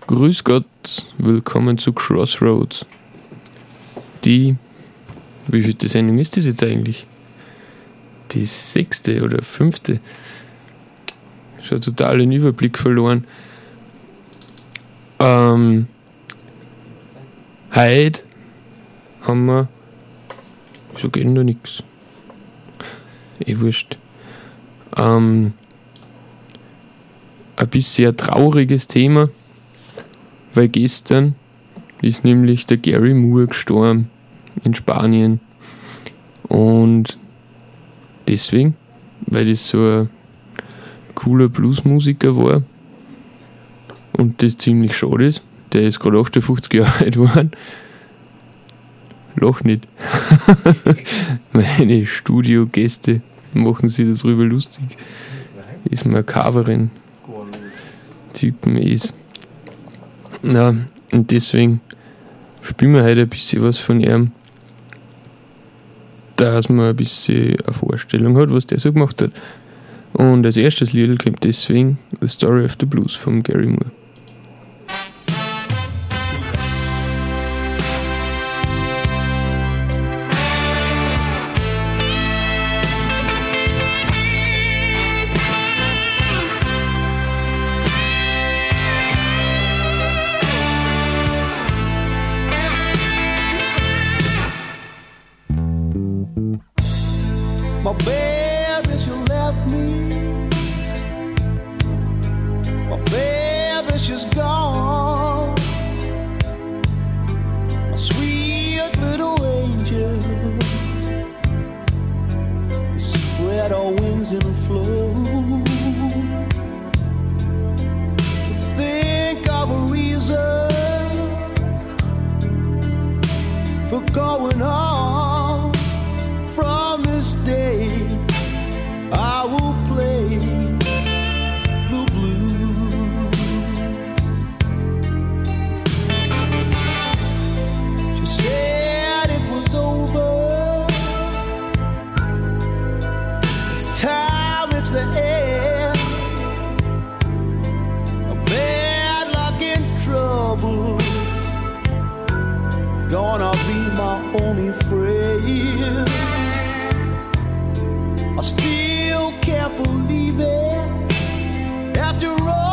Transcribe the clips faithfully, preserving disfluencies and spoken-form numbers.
Grüß Gott, willkommen zu Crossroads. Die, wie viele Sendung ist das jetzt eigentlich? Die sechste oder fünfte? Schon total den Überblick verloren. Ähm, heute haben wir, so geht noch nix. Eh wurscht. Ähm, ein bisschen trauriges Thema, weil gestern ist nämlich der Gary Moore gestorben in Spanien. Und deswegen, weil das so ein cooler Bluesmusiker war und das ziemlich schade ist, der ist gerade achtundfünfzig Jahre alt geworden. Lach nicht. Meine Studiogäste machen sich darüber lustig. Ist mir Coverin Typen ist. Na, und deswegen spielen wir heute ein bisschen was von ihm, dass man ein bisschen eine Vorstellung hat, was der so gemacht hat. Und als erstes Lied kommt deswegen The Story of the Blues von Gary Moore. My baby, she left me. My baby, she's gone. My sweet little angel. Spread her wings and flew. Think of a reason for going on. From this day, I will play the blues. She said it was over. It's time, it's the end. A bad luck and trouble gonna be my only friend. I still can't believe it. After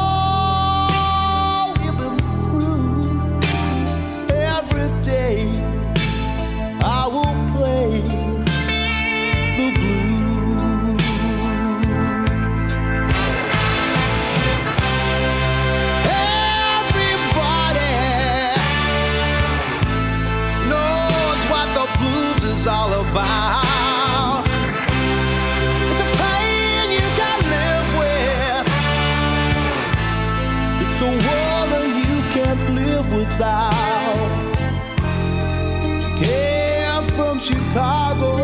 all we've been through, every day I will play the blues. Everybody knows what the blues is all about. It's a woman you can't live without. She came from Chicago.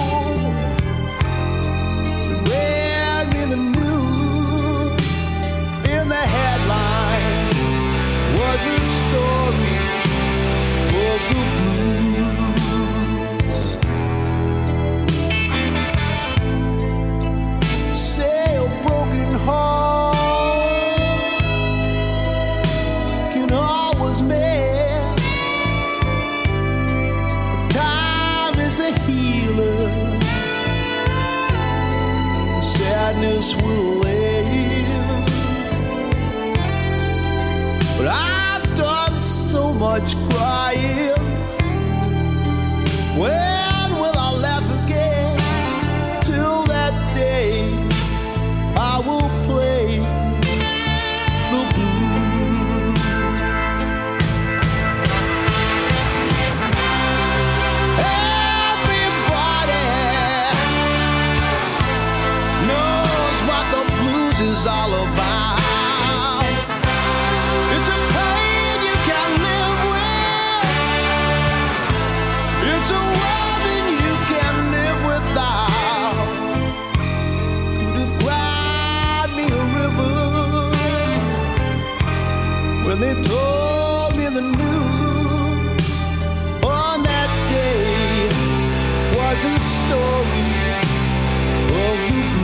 She read me the news. In the headline was a story of the blues. Say a broken heart always mend. Time is the healer. Sadness will end. But I've done so much crying. When will I laugh again? Till that day I will play the blues. Is all about. It's a pain you can't live with. It's a woman you can't live without. Could have cried me a river when they told me the news. On that day was a story of the blues.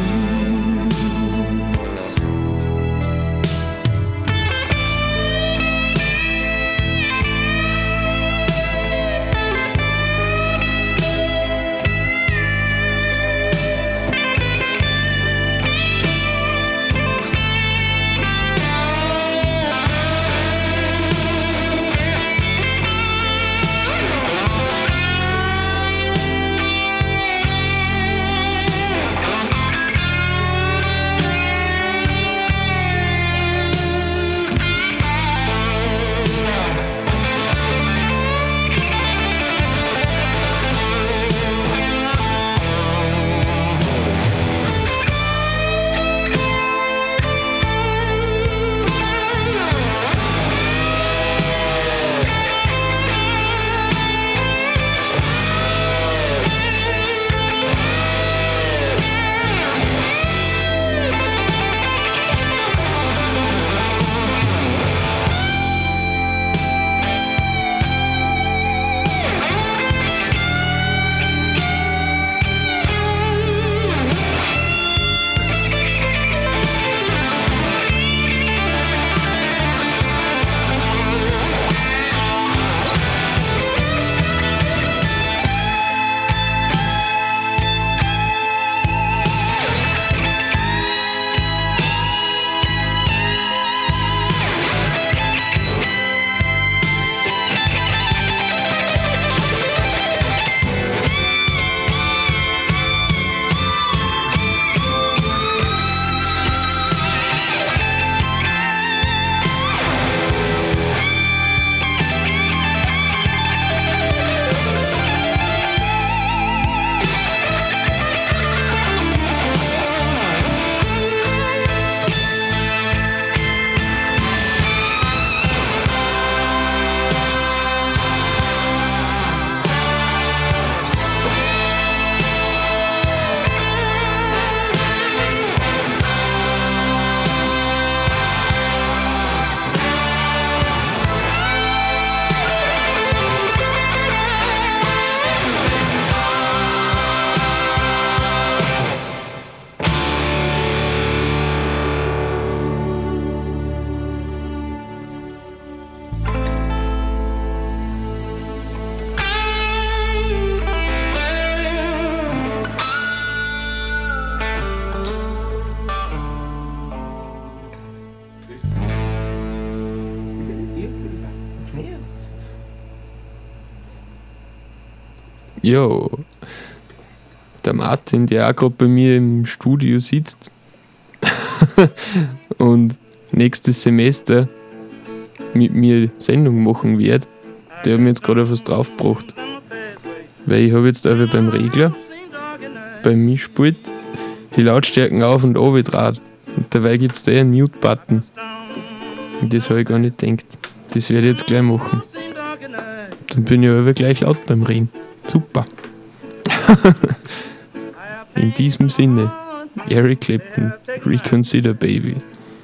Ja, der Martin, der auch gerade bei mir im Studio sitzt und nächstes Semester mit mir Sendung machen wird, der hat mir jetzt gerade auf was draufgebracht. Weil ich habe jetzt einfach beim Regler, beim Mischpult, die Lautstärken auf und runter draht. Und dabei gibt es da einen Mute-Button. Und das habe ich gar nicht gedacht. Das werde ich jetzt gleich machen. Dann bin ich aber gleich laut beim Reden. Super. In diesem Sinne, Eric Clapton, Reconsider Baby.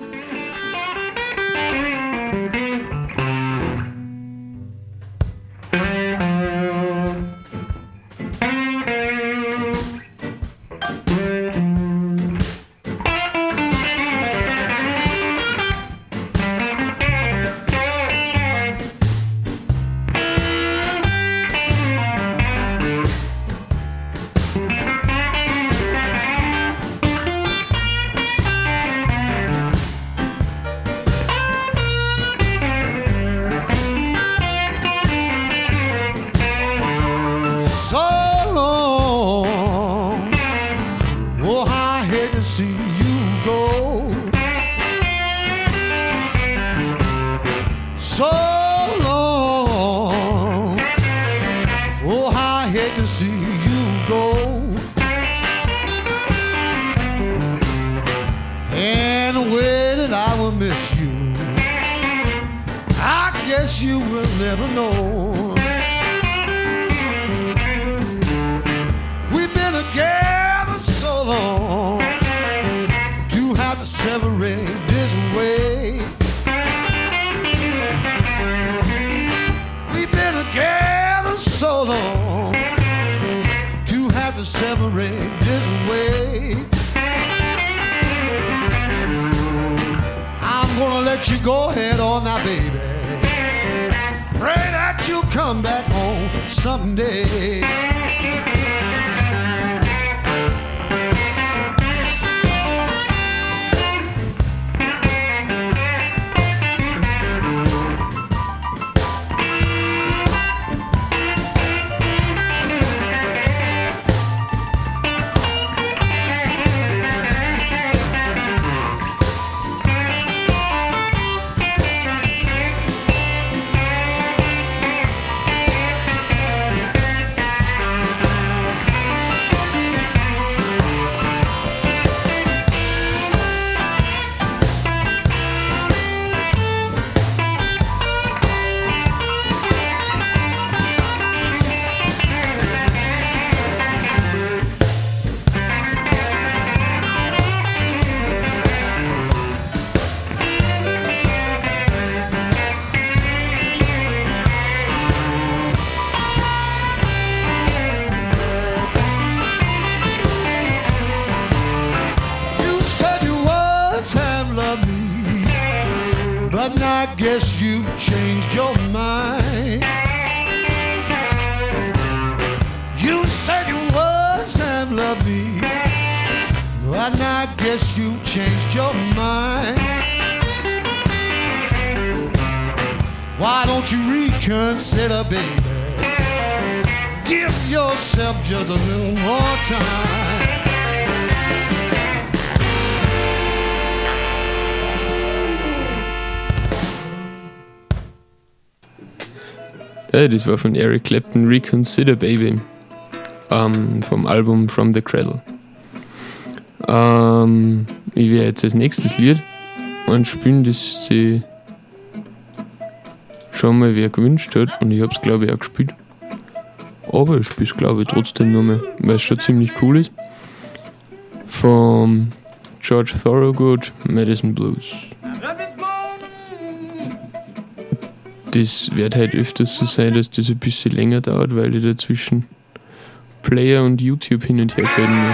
Guess you changed your mind. You said you was and loved me, but I guess you changed your mind. Why don't you reconsider, baby? Give yourself just a little more time. Ja, das war von Eric Clapton, Reconsider Baby, ähm, vom Album From the Cradle. Ähm, ich werde jetzt als nächstes Lied anspielen, das sich schon mal wer gewünscht hat, und ich habe es glaube ich auch gespielt. Aber ich spiele es glaube ich trotzdem nochmal, weil es schon ziemlich cool ist. Vom George Thorogood, Madison Blues. Das wird halt öfters so sein, dass das ein bisschen länger dauert, weil ich dazwischen Player und YouTube hin und her schalten muss.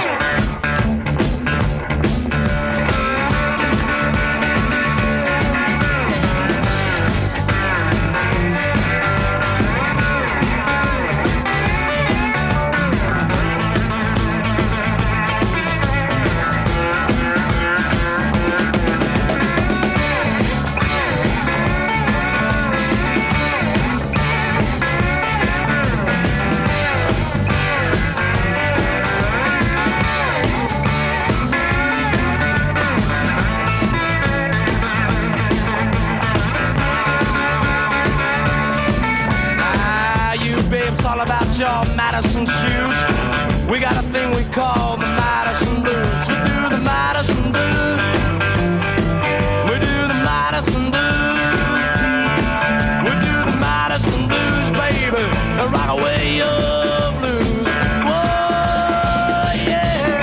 about your Madison shoes. We got a thing we call the Madison Blues. We do the Madison Blues. We do the Madison Blues. We do the Madison Blues, baby. Right away, your blues. Whoa, yeah.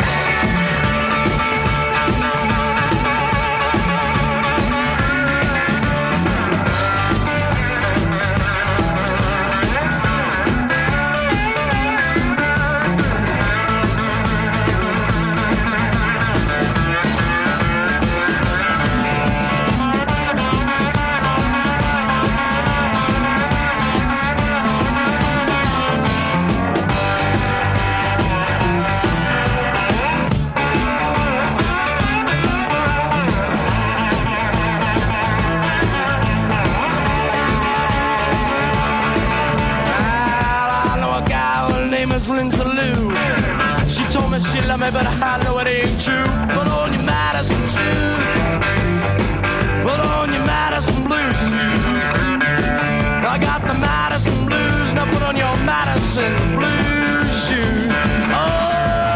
Lindsay Lou. She told me she loved me, but I know it ain't true. Put on your Madison shoes. Put on your Madison Blues shoes. I got the Madison Blues. Now put on your Madison Blues shoes. Oh,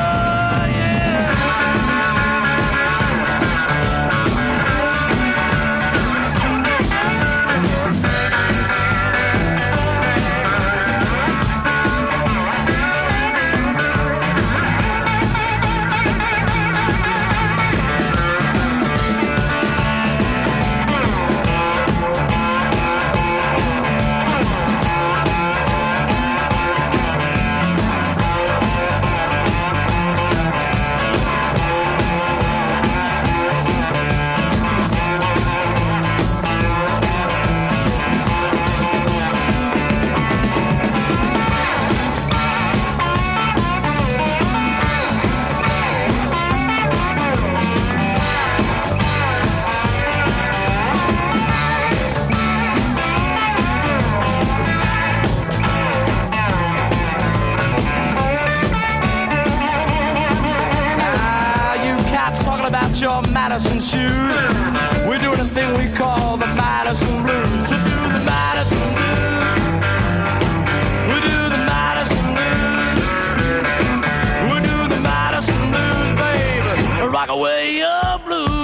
your Madison shoes. We're doing a thing we call the Madison Blues. We do the Madison Blues. We do the Madison Blues. We do the Madison Blues, baby. Rock away your blues.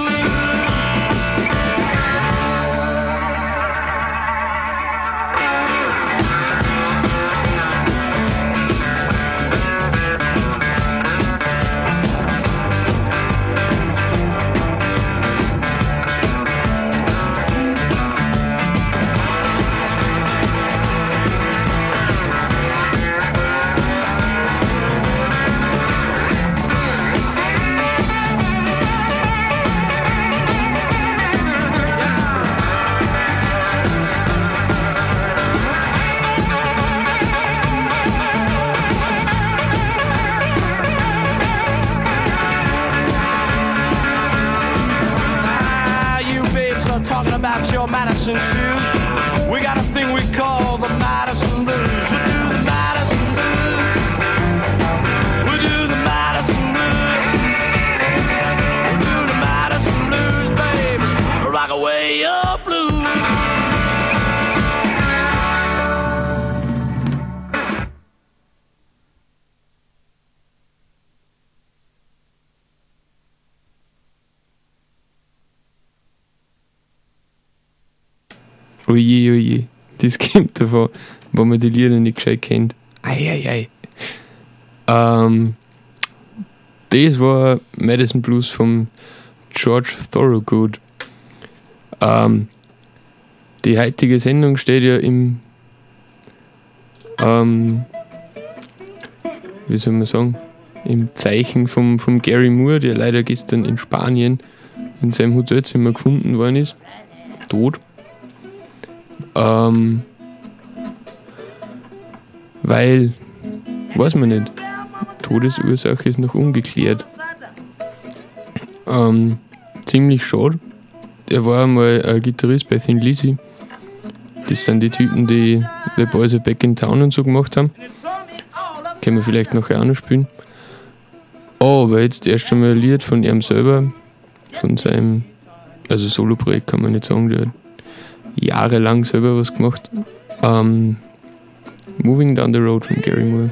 About your Madison shoes. We got a thing we call the Madison Blues. We do the Madison Blues. We do the Madison Blues. We do the Madison Blues, baby. Rock away your blues. Oje, oje, das kommt davon, wenn man die Lieder nicht gescheit kennt. Eieiei. Ähm, das war Madison Blues von George Thorogood. Ähm, die heutige Sendung steht ja im, ähm, wie soll man sagen, im Zeichen vom, vom Gary Moore, der leider gestern in Spanien in seinem Hotelzimmer gefunden worden ist. Tot. Ähm, weil, weiß man nicht, Todesursache ist noch ungeklärt. Ähm, ziemlich schade. Er war einmal ein Gitarrist bei Thin Lizzy. Das sind die Typen, die The Boys Are Back in Town und so gemacht haben. Können wir vielleicht nachher auch noch spielen. Aber jetzt erst einmal ein Lied von ihm selber, von seinem, also Solo-Projekt kann man nicht sagen, der hat jahrelang selber was gemacht. Ähm, Moving Down the Road von Gary Moore.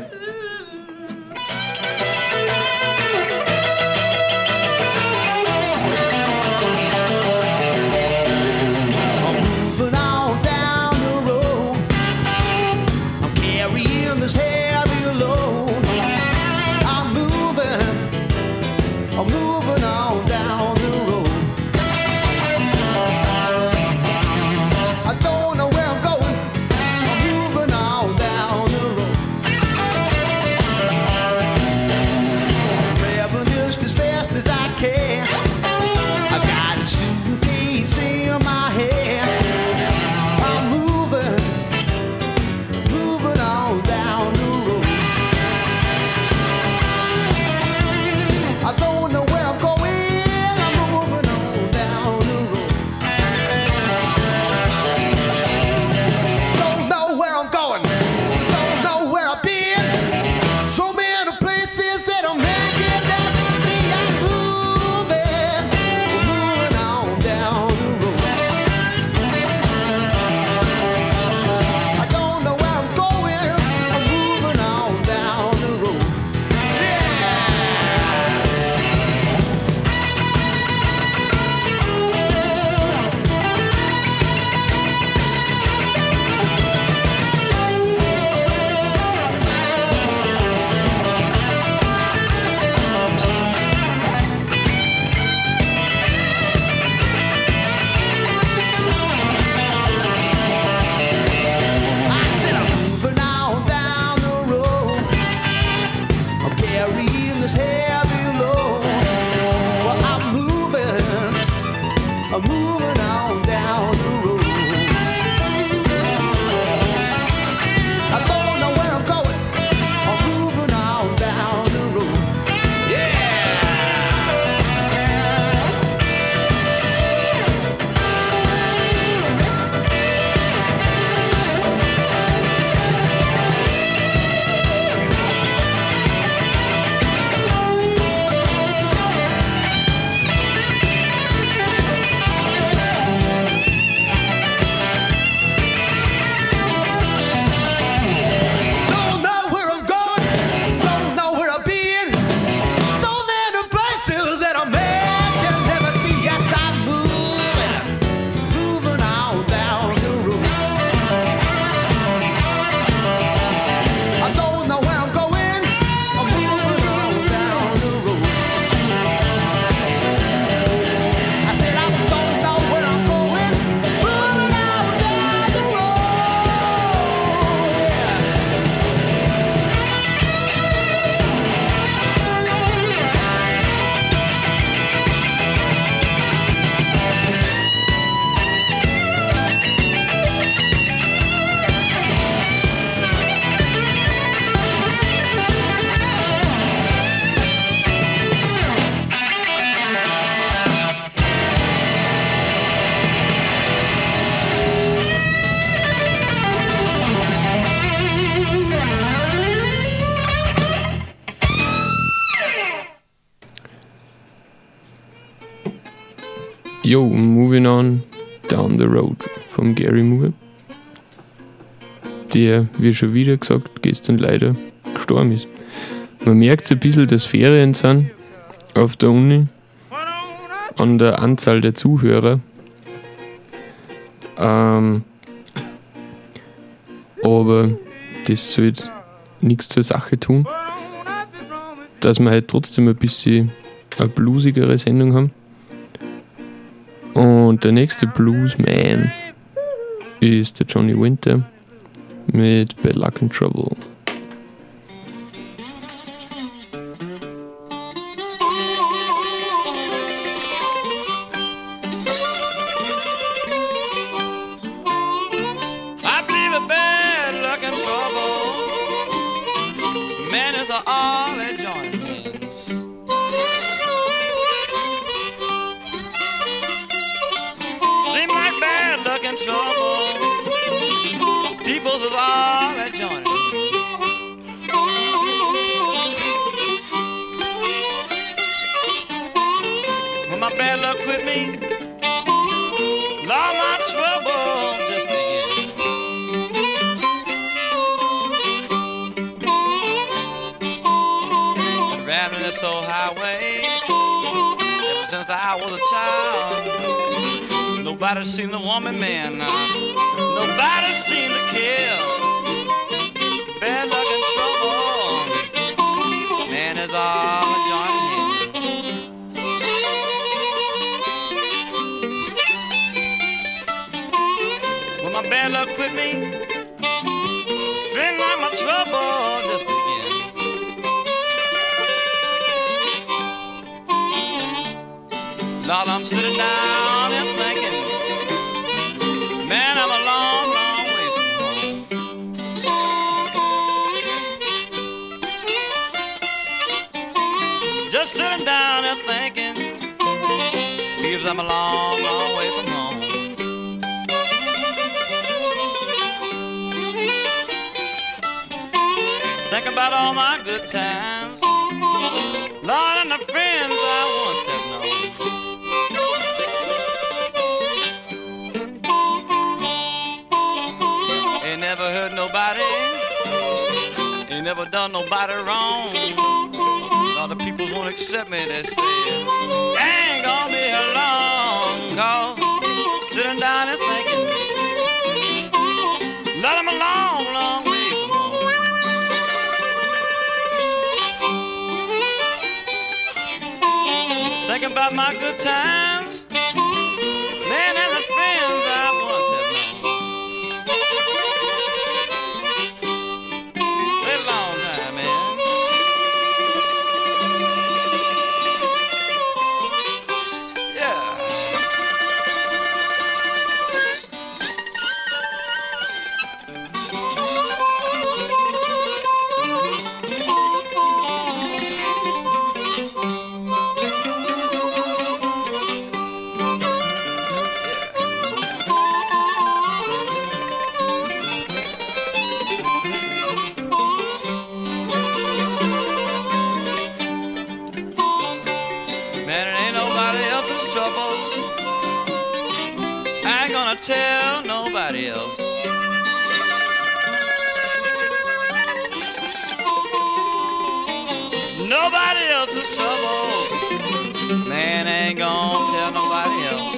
Yo, Moving On Down the Road von Gary Moore, der, wie schon wieder gesagt, gestern leider gestorben ist. Man merkt ein bisschen, dass Ferien sind auf der Uni, an der Anzahl der Zuhörer. Ähm, aber das sollte nichts zur Sache tun, dass wir halt trotzdem ein bisschen eine bluesigere Sendung haben. Und der nächste Bluesman ist der Johnny Winter mit Bad Luck and Trouble. I believe a bad luck and trouble, man, is all that Johnny means. Seem like bad luck and trouble, people's is all that Johnny means. When my bad luck quit me, Lord, my trouble just began. old highway ever since I was a child. Nobody seemed to want me, man. Nobody seemed to care. Bad luck and trouble, man, is all a joint hand. When my bad luck quit me, string like my trouble just began. Lord, I'm sitting down and thinking, man, I'm a long, long ways from home. Just sitting down and thinking, leaves I'm a long, long way from home. Think about all my good times, Lord, and the friends I once have known. Ain't never hurt nobody, ain't never done nobody wrong. All the people won't accept me, they say I ain't gonna be here long. Cause sitting down and thinking, let them a long, long way from home. Thinking about my good times, man, and the friends I once have known. Been a long time, man. Tell nobody else. Nobody else's trouble, man, ain't gonna tell nobody else.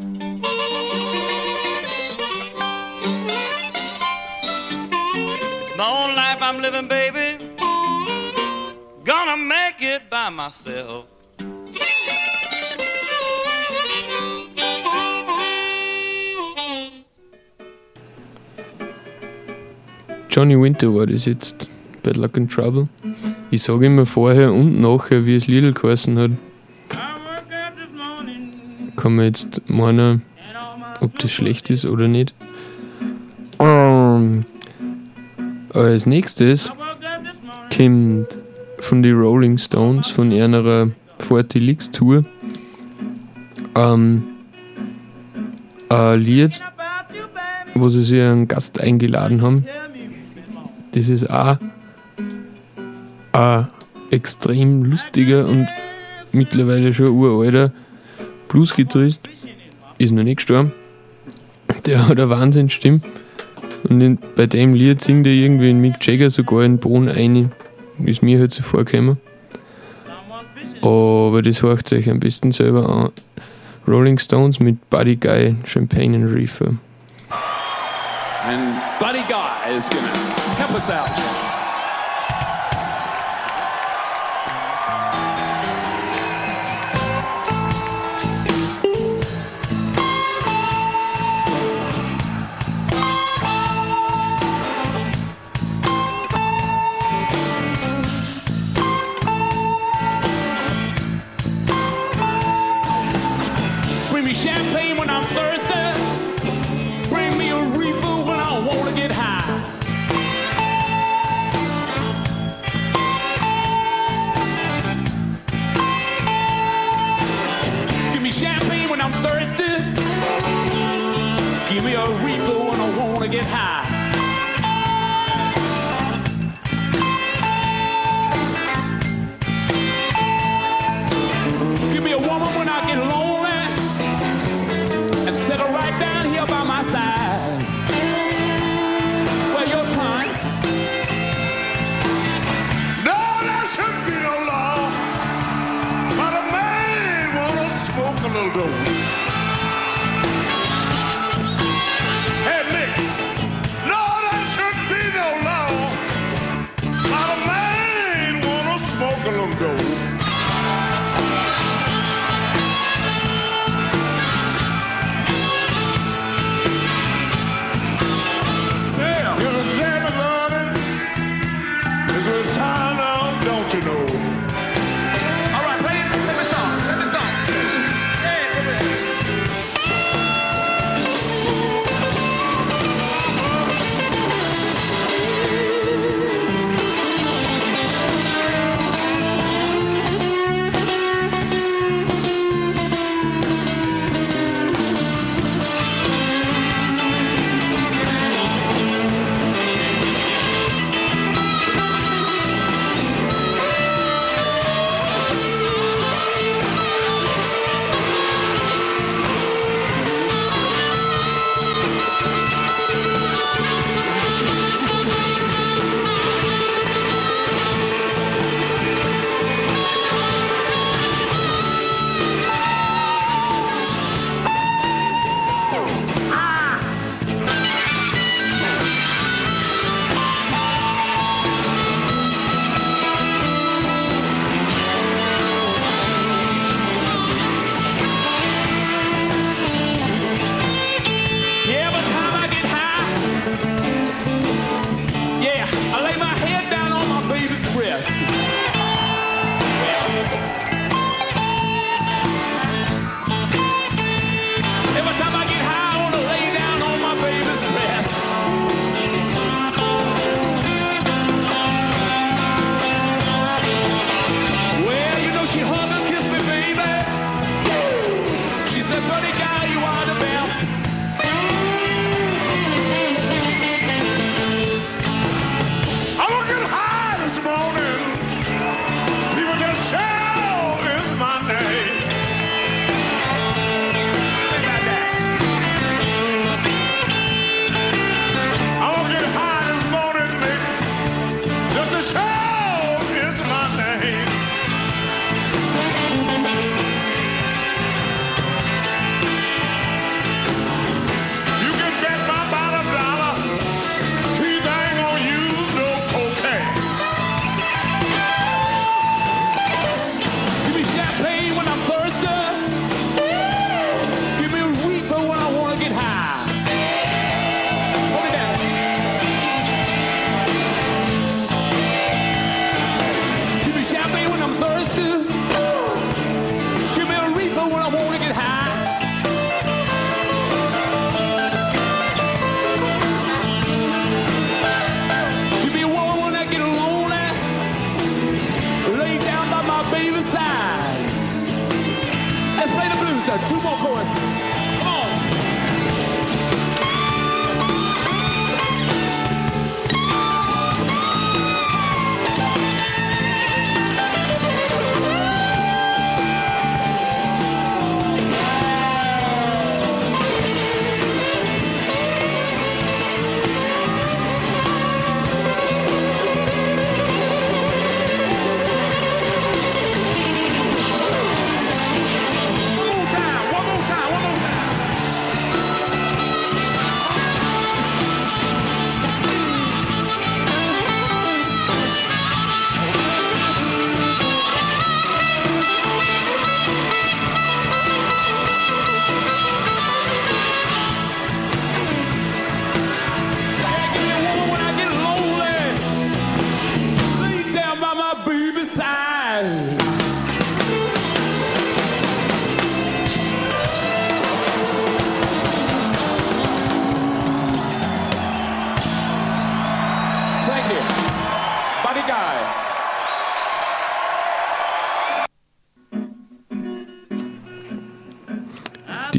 It's my own life I'm living, baby, gonna make it by myself. Johnny Winter war das jetzt, Bad Luck and Trouble. Ich sage immer vorher und nachher, wie es Liedl geheißen hat. Kann man jetzt meinen, ob das schlecht ist oder nicht. Um, als nächstes kommt von den Rolling Stones, von einer forty Licks Tour, um, ein Lied, wo sie sich einen Gast eingeladen haben. Das ist auch ein extrem lustiger und mittlerweile schon uralter Bluesgitarrist, ist noch nicht gestorben. Der hat eine Wahnsinnsstimme und in, bei dem Lied singt er irgendwie in Mick Jagger sogar in Bohnen ein, ist mir halt so vorgekommen. Aber das hört euch am besten selber an. Rolling Stones mit Buddy Guy, Champagne and Reefer. And Buddy Guy is gonna help us out. Bring me champagne when I'm thirsty. Bring me a reefer when I wanna get high. Give me champagne when I'm thirsty. Give me a reefer when I wanna get high. Give me a woman when I get lonely, and set her right down here by my side. Well, your time. No, there shouldn't be no law.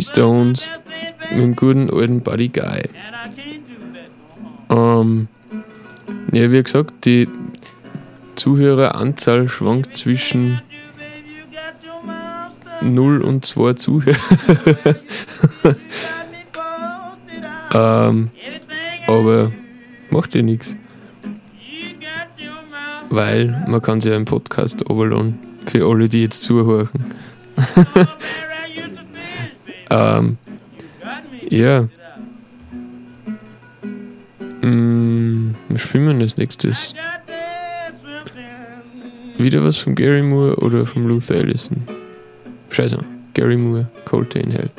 Stones mit dem guten alten Buddy Guy. Ähm, ja, wie gesagt, die Zuhöreranzahl schwankt zwischen null und zwei Zuhörer. ähm, aber macht ja nichts. Weil man kann sich ja einen Podcast runterladen. Für alle, die jetzt zuhören. ähm, ja. Mm, was spielen wir denn als nächstes? Wieder was von Gary Moore oder von Luther Allison? Scheiße, Gary Moore, Cold Day in Hell.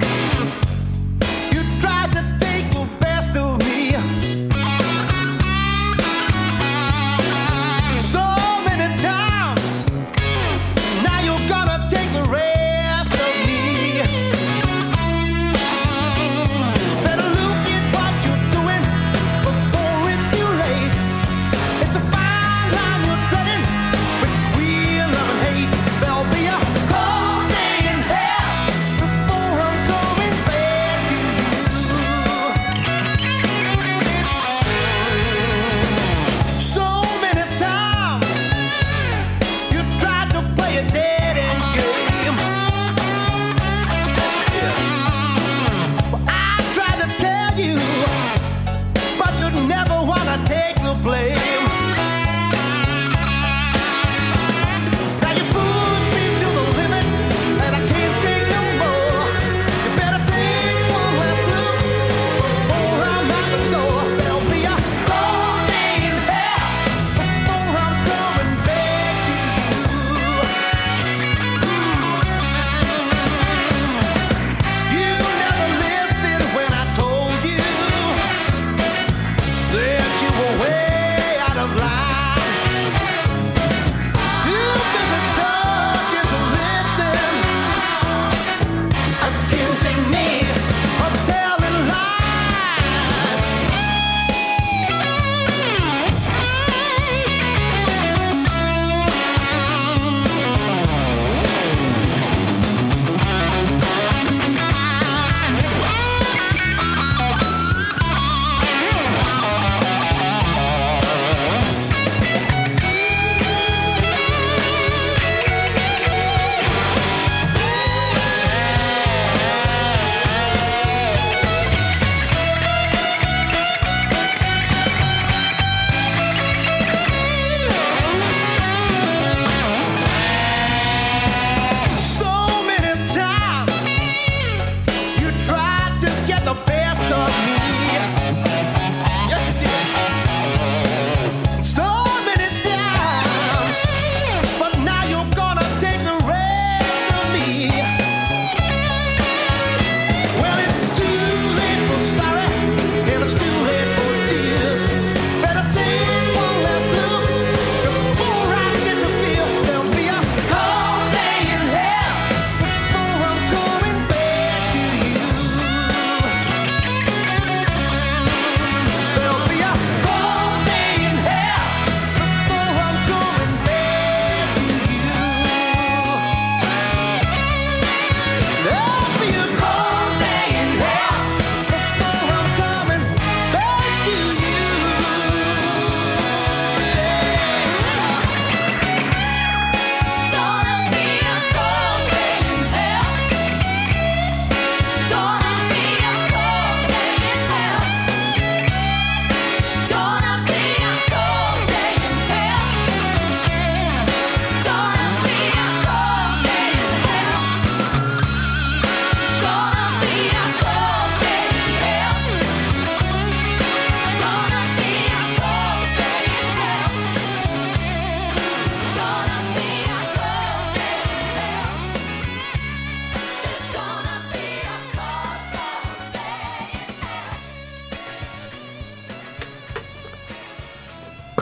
You tried to take the best of me.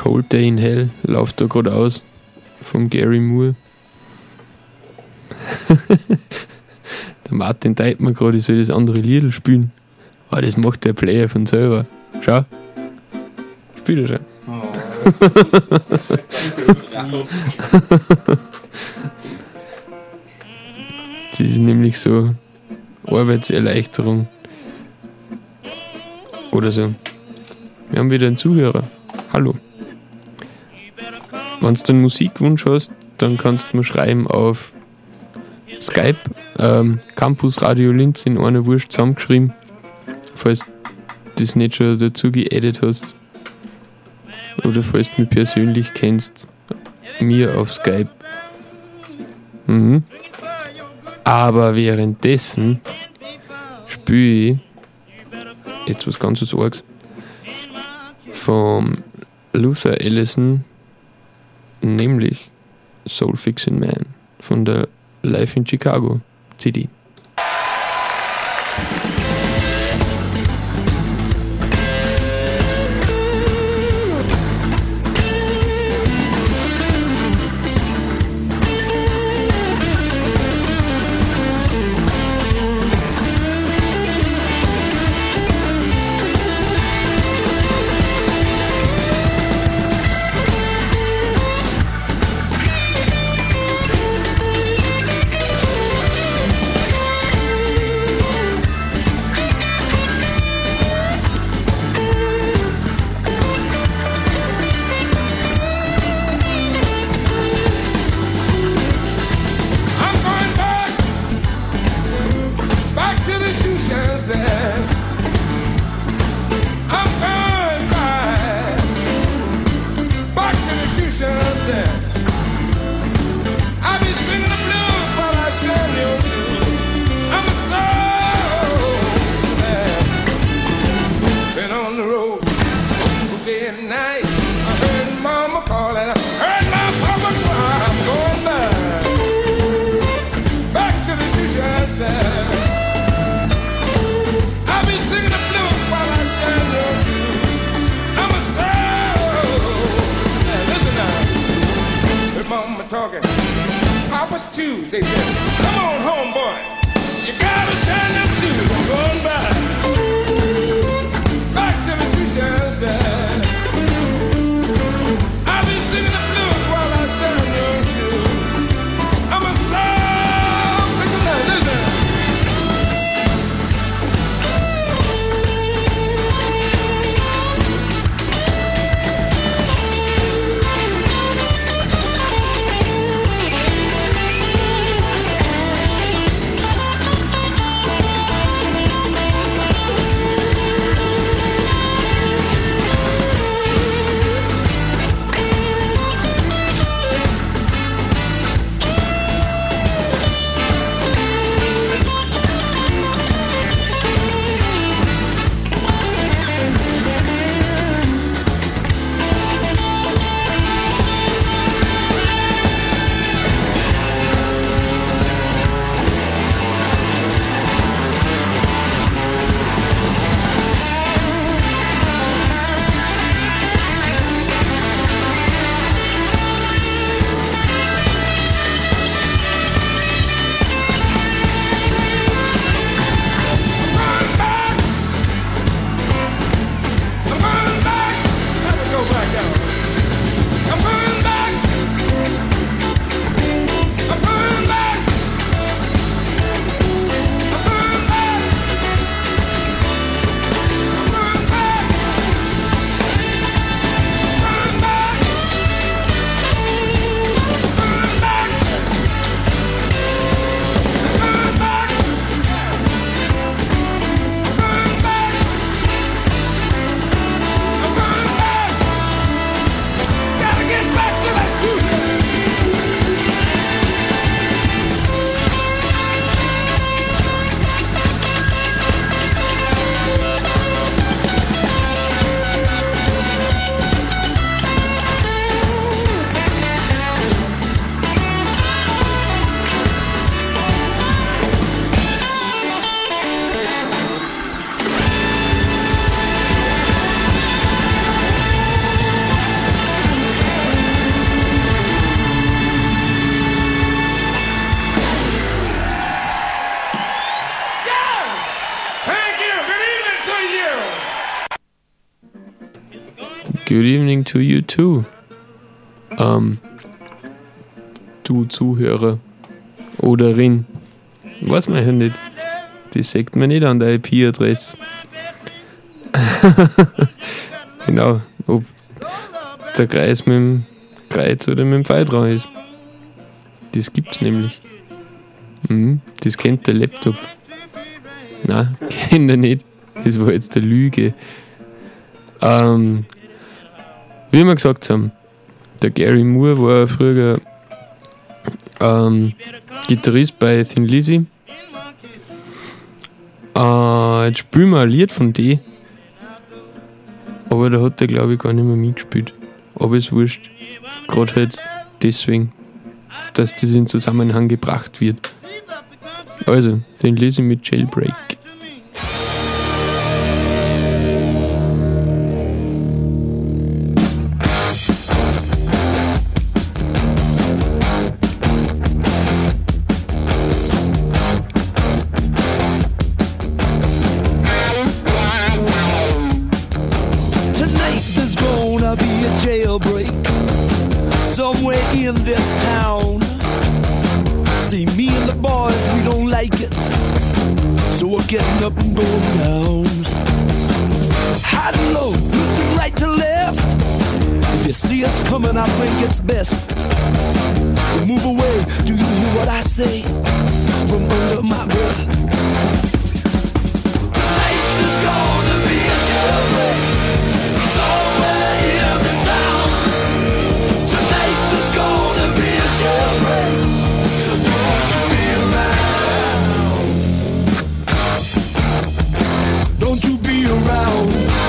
Cold Day in Hell läuft da gerade aus vom Gary Moore. Der Martin teilt mir gerade, ich soll das andere Lied spielen. Aber das macht der Player von selber. Schau. Spiel das schon. Das ist nämlich so Arbeitserleichterung. Oder so. Wir haben wieder einen Zuhörer. Hallo. Wenn du einen Musikwunsch hast, dann kannst du mir schreiben auf Skype, ähm, Campus Radio Linz in einer Wurst zusammengeschrieben, falls du das nicht schon dazu geedit hast. Oder falls du mich persönlich kennst, mir auf Skype. Mhm. Aber währenddessen spiele ich jetzt was ganz was Arges vom Luther Allison, nämlich Soul Fixin' Man von der Live in Chicago C D. Good evening to you too. Ähm, du Zuhörer oder Rin. Weiß man ja nicht. Das sagt man nicht an der I P-Adresse. Genau, ob der Kreis mit dem Kreuz oder mit dem Pfeil dran ist. Das gibt's nämlich. Mhm, das kennt der Laptop. Nein, kennt er nicht. Das war jetzt eine Lüge. Ähm, wie wir gesagt haben, der Gary Moore war früher ähm, Gitarrist bei Thin Lizzy. Äh, jetzt spielen wir ein Lied von D. Aber da hat er, glaube ich, gar nicht mehr mitgespielt. Aber ist wurscht. Gerade halt deswegen, dass das in Zusammenhang gebracht wird. Also, Thin Lizzy mit Jailbreak. Somewhere in this town. See, me and the boys, we don't like it, so we're getting up and going down. High and low, looking right to left. If you see us coming, I think it's best we move away. Do you hear what I say from under my breath? Tonight is gonna be a jailbreak somewhere in the town. Tonight is gonna be a jailbreak, so won't you be around? Don't you be around?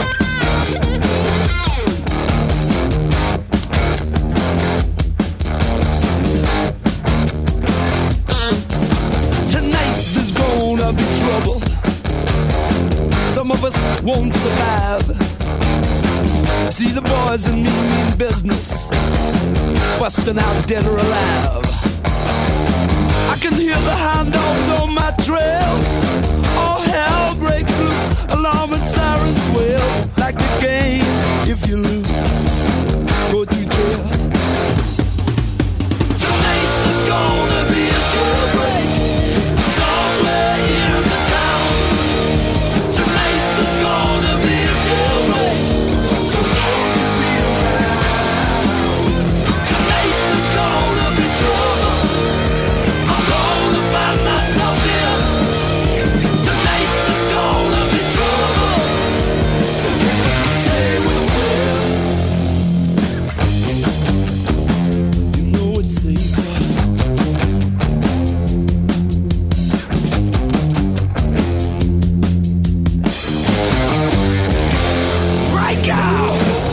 Tonight there's gonna be trouble. Some of us won't survive. See the boys and me mean business, busting out dead or alive. I can hear the hound dogs on my trail. All hell breaks loose, alarm and sirens wail. Like the game, if you lose, go to jail. Tonight there's gonna be a jailbreak somewhere in the town. Tonight there's gonna be a jailbreak, so won't you be around? Tonight there's gonna be trouble. I'm gonna find myself here. Tonight there's gonna be trouble, so stay with a friend. You know it's safer. Break out!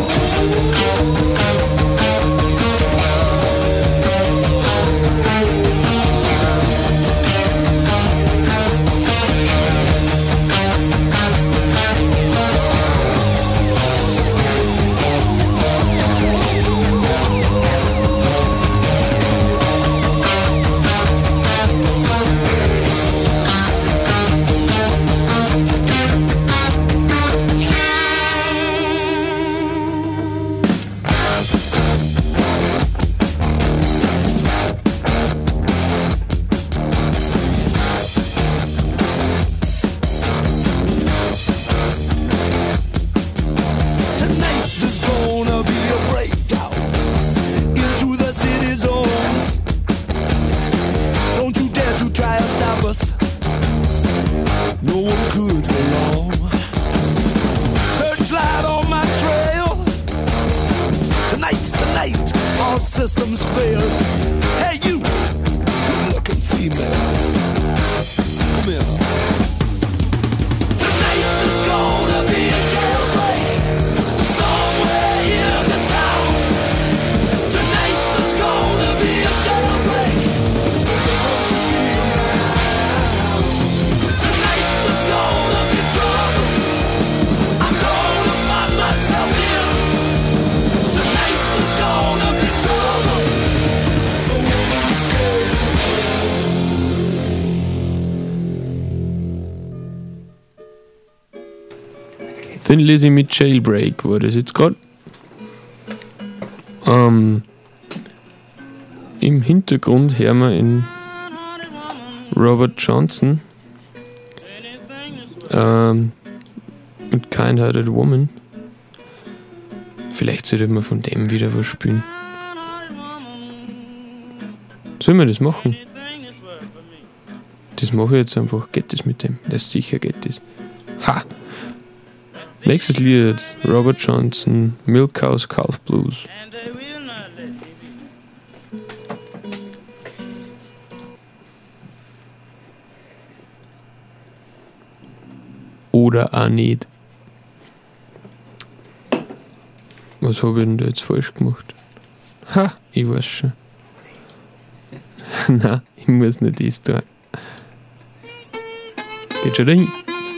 Tonight there's gonna be a breakout into the city zones. Don't you dare to try and stop us. No one could for long. Searchlight on my trail. Tonight's the night all systems fail. Hey you, good-looking female, come here. Tonight there's gonna be a jailbreak somewhere in the town. Tonight there's gonna be a jailbreak, so don't you be around. Tonight there's gonna be trouble. I'm gonna find myself here. Tonight there's gonna be trouble, so won't you stay? Thin Lizzy mit Jailbreak war das jetzt gerade. Ähm, Im Hintergrund hören wir in Robert Johnson ähm, mit Kind-Hearted Woman. Vielleicht sollte man von dem wieder was spielen. Sollen wir das machen? Das mache ich jetzt einfach. Geht das mit dem? Das sicher geht das. Ha! Nächstes Lied, Robert Johnson, Milk House Calf Blues. Oder auch nicht. Was habe ich denn da jetzt falsch gemacht? Ha, ich weiß schon. Nein, ich muss nicht das tun. Geht schon dahin.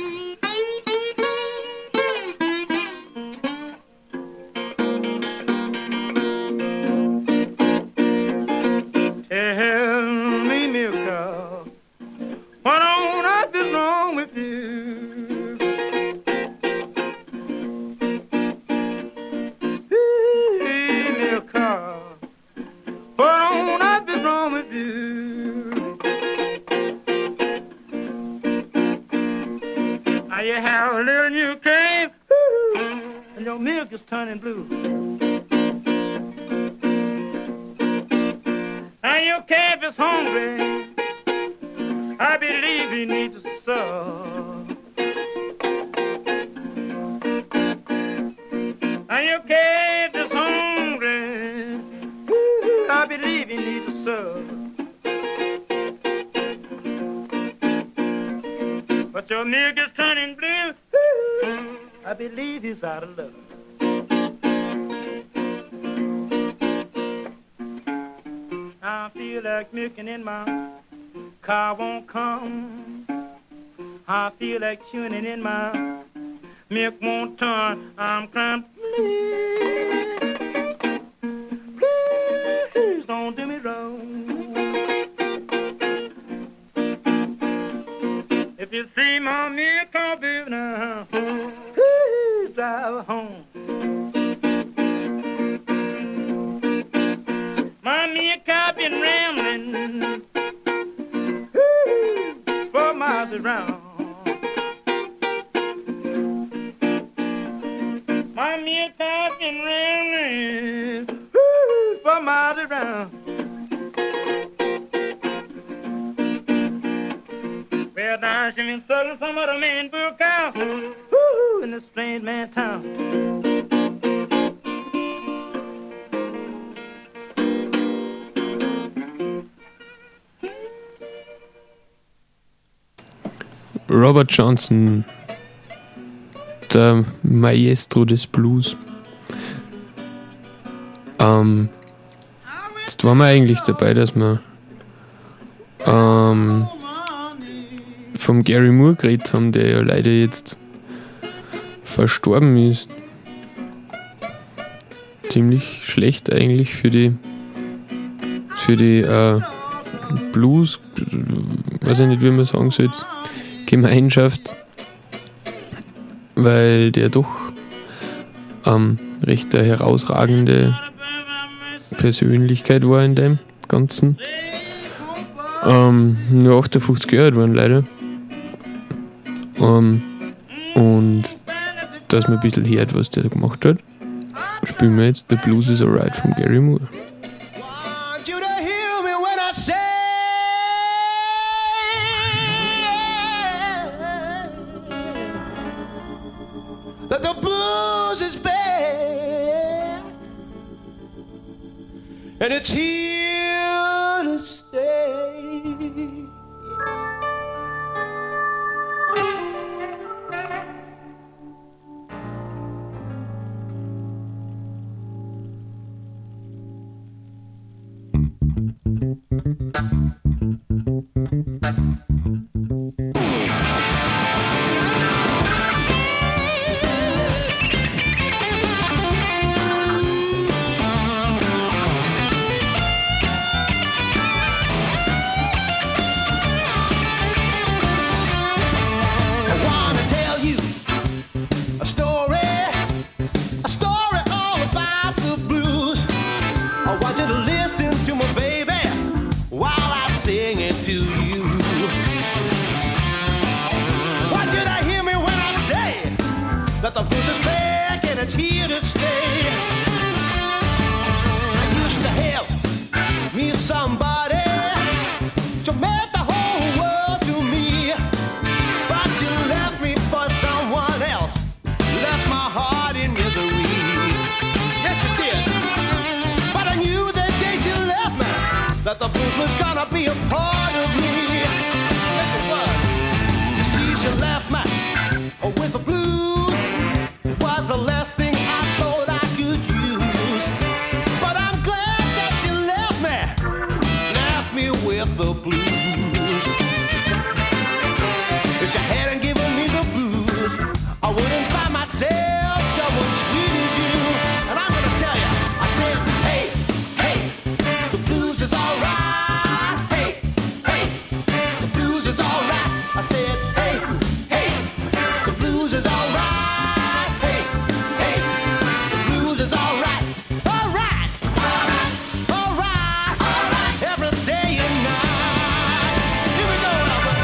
Tuning in my milk won't turn. I'm crying, please, please don't do me wrong. If you see my milk on baby now, please drive home. My milk I've been rambling for miles around. My milk I've been rambling for miles around. Well, now she been selling some other man book out in this strange man town. Robert Johnson, der Maestro des Blues. Ähm, jetzt waren wir eigentlich dabei, dass wir ähm, vom Gary Moore geredet haben, der ja leider jetzt verstorben ist. Ziemlich schlecht eigentlich für die für die äh, Blues, weiß ich nicht, wie man sagen soll, Gemeinschaft, weil der doch ähm, recht eine herausragende Persönlichkeit war in dem Ganzen. Ähm, nur achtundfünfzig Jahre alt waren leider. Ähm, und dass man ein bisschen hört, was der gemacht hat, spielen wir jetzt The Blues is Alright von Gary Moore. That the blues is bad and it's here to stay. that the blues was gonna be a part of me. Yes, it was. She, she left me with the blues. It was the last thing I thought I could use. But I'm glad that you left me, left me with the blues. If you hadn't given me the blues, I wouldn't find myself someone sweet as you. And I'm gonna tell you, I said, hey, hey, the blues is alright. Hey, hey, the blues is alright. I said, hey, hey, the blues is alright. Hey, hey, the blues is alright. Alright, alright, alright, alright, every day and night. Here we go, Albert.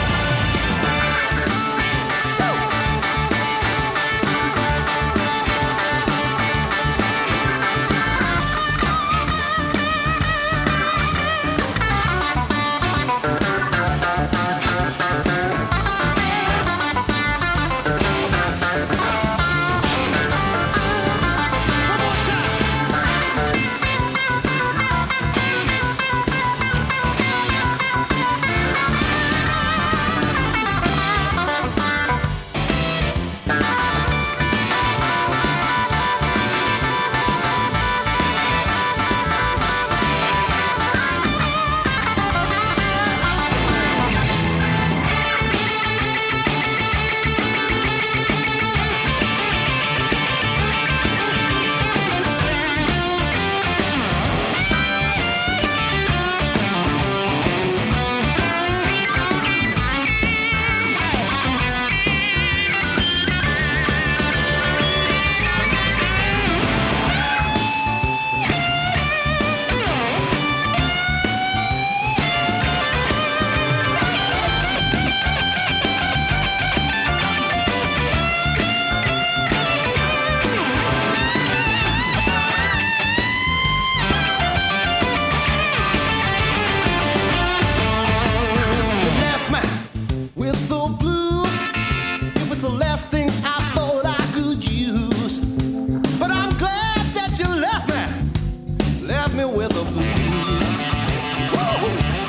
She left me with the blues. It was the last thing I thought I could use. But I'm glad that you left me, left me with the blues. Whoa.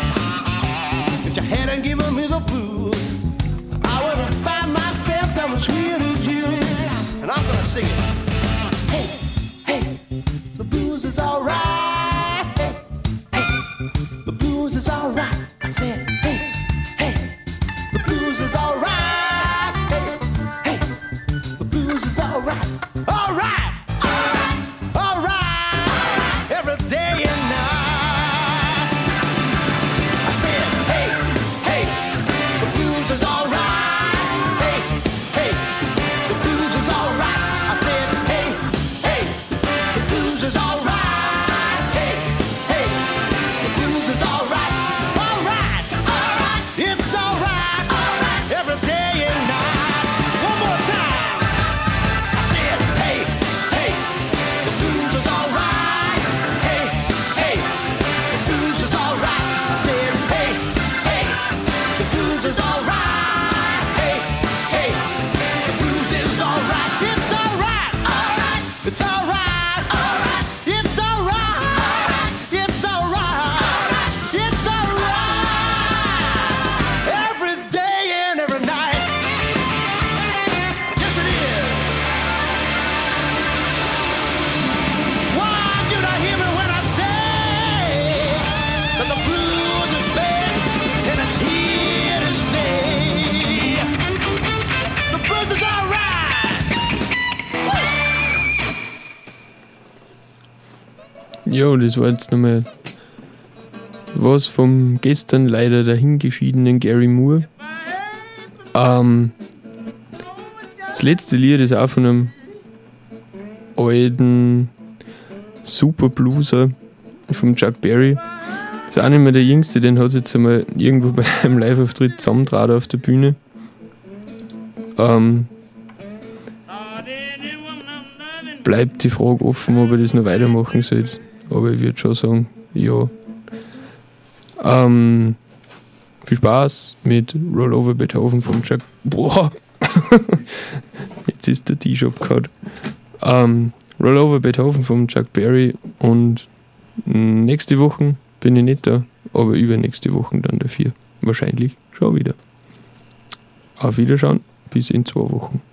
If you hadn't given me the blues, I wouldn't find myself so sweet as you. And I'm gonna sing it. Hey, hey, the blues is alright. Hey, hey, the blues is alright. I said, hey, hey, the blues is alright. Hey, hey, the blues is alright. Alright, alright, alright, every day and night. I said, hey, hey, the blues is alright. Hey, hey, the blues is alright. I said, hey, hey, the blues is alright. Hey, hey, the blues is alright. Alright, alright, it's alright. Alright, every day and night. One more time. I said, hey, hey, the blues is alright. Hey, hey, the blues is alright. I said, hey, hey, the blues is alright. Hey, hey, the blues is alright. It's alright. Alright, it's alright. Alright, it's alright. It's alright. It's alright. Every day and every night. Yes, it is. Why did I hear me when I say that the blues is back and it's here to stay? The blues is alright. Jo, das war jetzt nochmal was vom gestern leider dahingeschiedenen Gary Moore. Ähm, das letzte Lied ist auch von einem alten Superblueser vom Chuck Berry. Ist auch nicht mehr der Jüngste, den hat es jetzt einmal irgendwo bei einem Live-Auftritt zusammentraut auf der Bühne. Ähm, bleibt die Frage offen, ob ich das noch weitermachen soll. Aber ich würde schon sagen, ja. Ähm, viel Spaß mit Roll Over Beethoven vom Chuck. Boah! Jetzt ist der T-Shop gehabt. Ähm, Roll Over Beethoven vom Chuck Berry und nächste Woche bin ich nicht da. aber übernächste Woche dann dafür wahrscheinlich schon wieder. Auf Wiederschauen, bis in zwei Wochen.